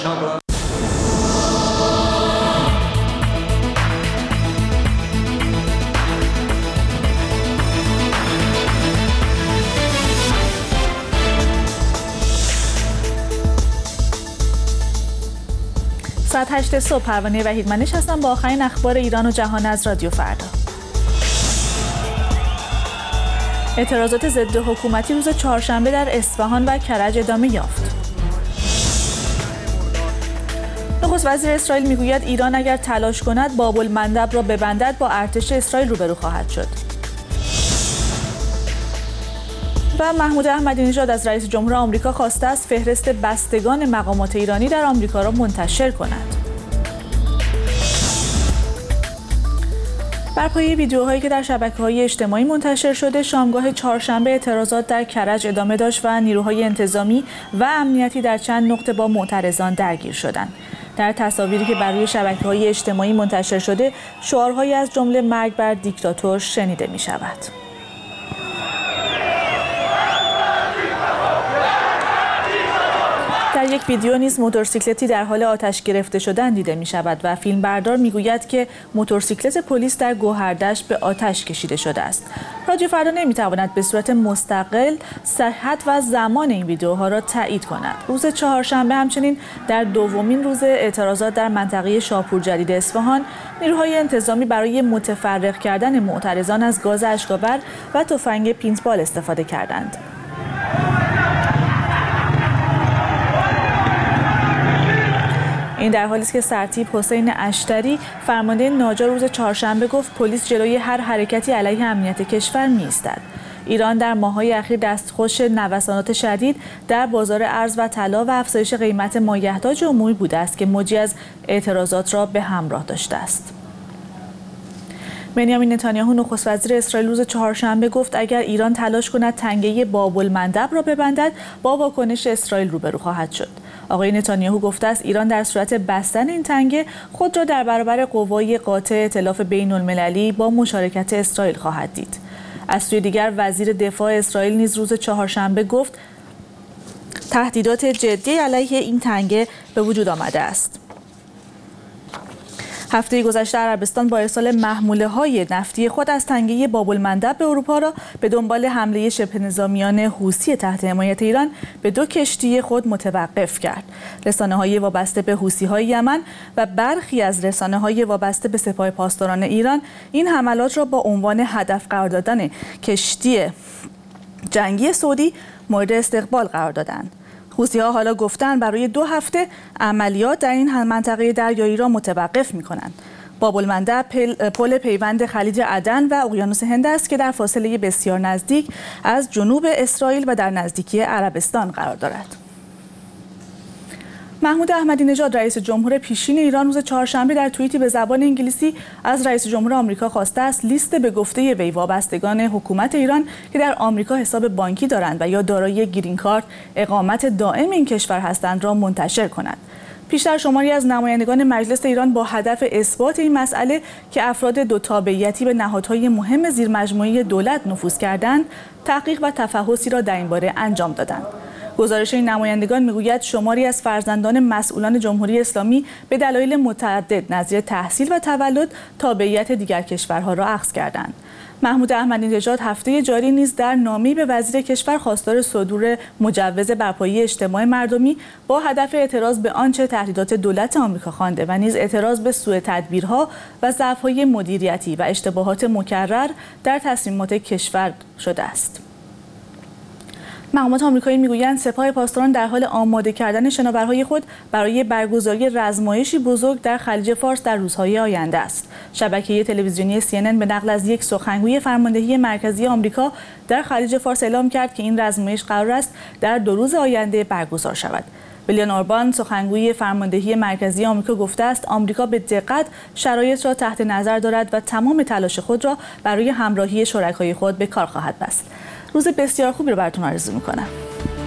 ساعت 8 صبح پروانه وحیدمنش هستم با آخرین اخبار ایران و جهان از رادیو فردا. اعتراضات ضد حکومتی روز چهارشنبه در اصفهان و کرج ادامه یافت. نخست وزیر اسرائیل میگوید ایران اگر تلاش کند باب المندب را ببندد با ارتش اسرائیل روبرو خواهد شد. و محمود احمدی نژاد از رئیس جمهور آمریکا خواسته است فهرست بستگان مقامات ایرانی در آمریکا را منتشر کند. بر پایه ویدیوهایی که در شبکه‌های اجتماعی منتشر شده، شامگاه چهارشنبه اعتراضات در کرج ادامه داشت و نیروهای انتظامی و امنیتی در چند نقطه با معترضان درگیر شدند. در تصاویری که بر روی شبکه‌های اجتماعی منتشر شده، شعارهایی از جمله مرگ بر دیکتاتور شنیده می‌شود. در یک ویدیو نیز موتورسیکلتی در حال آتش گرفته شدن دیده می شود و فیلمبردار می گوید که موتورسیکلت پلیس در گوهردشت به آتش کشیده شده است. رادیو فردا نمی تواند به صورت مستقل صحت و زمان این ویدیوها را تایید کند. روز چهارشنبه همچنین در دومین روز اعتراضات در منطقه شاپور جدید اصفهان، نیروهای انتظامی برای متفرق کردن معترضان از گاز اشک‌آور و تفنگ پینتبال استفاده کردند. این در حالی است که سرتیپ حسین اشتری فرمانده ناجا روز چهارشنبه گفت پلیس جلوی هر حرکتی علیه امنیت کشور می‌ایستد. ایران در ماه‌های اخیر دستخوش نوسانات شدید در بازار ارز و طلا و افزایش قیمت مایحتاج عمومی بوده است که موجی از اعتراضات را به همراه داشته است. بنیامین نتانیاهو نخست وزیر اسرائیل روز چهارشنبه گفت اگر ایران تلاش کند تنگه باب المندب را ببندد با واکنش اسرائیل روبرو خواهد شد. آقای نتانیاهو گفته است ایران در صورت بستن این تنگه خود را در برابر قوای قاطع ائتلاف بین‌المللی با مشارکت اسرائیل خواهد دید. از سوی دیگر وزیر دفاع اسرائیل نیز روز چهارشنبه گفت تهدیدات جدی علیه این تنگه به وجود آمده است. هفته گذشته عربستان با ارسال محموله‌های نفتی خود از تنگه باب المندب به اروپا را به دنبال حمله شبه نظامیان حوثی تحت حمایت ایران به 2 کشتی خود متوقف کرد. رسانه‌های وابسته به حوثی‌های یمن و برخی از رسانه‌های وابسته به سپاه پاسداران ایران این حملات را با عنوان هدف قرار دادن کشتی جنگی سعودی مورد استقبال قرار دادند. حوثی‌ها حالا گفتن برای 2 هفته عملیات در این منطقه دریایی را متوقف می‌کنند. باب المندب پل پیوند خلیج عدن و اقیانوس هند است که در فاصله بسیار نزدیک از جنوب اسرائیل و در نزدیکی عربستان قرار دارد. محمود احمدی نژاد رئیس جمهور پیشین ایران روز چهارشنبه در توییتی به زبان انگلیسی از رئیس جمهور آمریکا خواسته است لیست به گفته وی وابستگان حکومت ایران که در آمریکا حساب بانکی دارند و یا دارای گرین کارت اقامت دائم این کشور هستند را منتشر کند. پیشتر شماری از نمایندگان مجلس ایران با هدف اثبات این مسئله که افراد 2 تابعیتی به نهادهای مهم زیرمجموعه دولت نفوذ کردند، تحقیق و تفحصی را در این باره انجام دادند. گزارش این نمایندگان میگوید شماری از فرزندان مسئولان جمهوری اسلامی به دلایل متعدد نظیر تحصیل و تولد تابعیت دیگر کشورها را اخذ کردند. محمود احمدی نژاد هفته جاری نیز در نامه‌ای به وزیر کشور خواستار صدور مجوز برپایی اجتماع مردمی با هدف اعتراض به آنچه تهدیدات دولت آمریکا خوانده و نیز اعتراض به سوء تدبیرها و ضعف‌های مدیریتی و اشتباهات مکرر در تصمیمات کشور شده است. مقامات آمریکایی میگویند سپاه پاسداران در حال آماده کردن شناورهای خود برای برگزاری رزمایشی بزرگ در خلیج فارس در روزهای آینده است. شبکه تلویزیونی CNN به نقل از یک سخنگوی فرماندهی مرکزی آمریکا در خلیج فارس اعلام کرد که این رزمایش قرار است در 2 روز آینده برگزار شود. ویلیان اوربان سخنگوی فرماندهی مرکزی آمریکا گفته است آمریکا به دقت شرایط را تحت نظر دارد و تمام تلاش خود را برای همراهی شرکای خود به کار خواهد بست. روز بسیار خوبی رو براتون آرزو می‌کنم.